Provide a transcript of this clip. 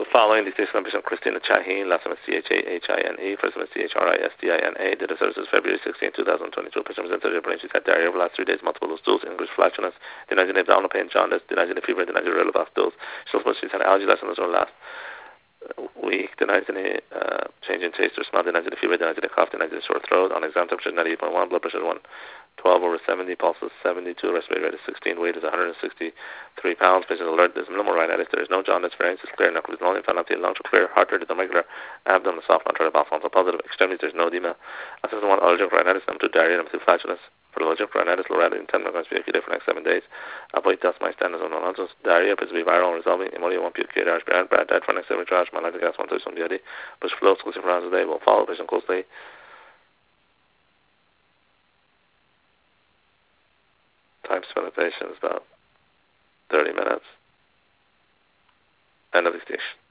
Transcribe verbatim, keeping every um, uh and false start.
Following the station of Christina Chahine, last name is C H A H I N E, first name is C H R I S T I N A, did the services February sixteenth, two thousand twenty-two. Patient presented her brain. She's had diarrhea over the last three days, multiple loose stools, English flatulence, denied abdominal pain, jaundice, denied fever, denied irrelevant stools. She's supposed she's had allergy lessons over the last week, denies any uh, change in taste or smell, denies any fever, denies any cough, denies any sore throat. On exam temperature ninety-eight point one, blood pressure one twelve over seventy, pulse is seventy-two, respiratory rate is sixteen, weight is one hundred sixty-three pounds. Patient is alert, there's minimal rhinitis, there is no jaundice, variance is clear, knuckles is no lymphadenopathy, lungs are clear, heart rate is irregular, abdomen soft, contrary bowel sounds are positive, extremities there's no edema. Assessment one, allergic rhinitis, number two, diarrhea, number two, flatulence. For allergic rhinitis, loratadine ten milligrams per day for the next seven days. Avoid dust mites, standards, and nonsense. Diarrhea appears to be viral and resolving. Emolia one puke, K dash, brand, brand, died for next seven trash, my lactic gas one thirty some B I D. Push flow, exclusive rounds a day. Will follow patient closely. Time spent at patient is about thirty minutes. End of the station.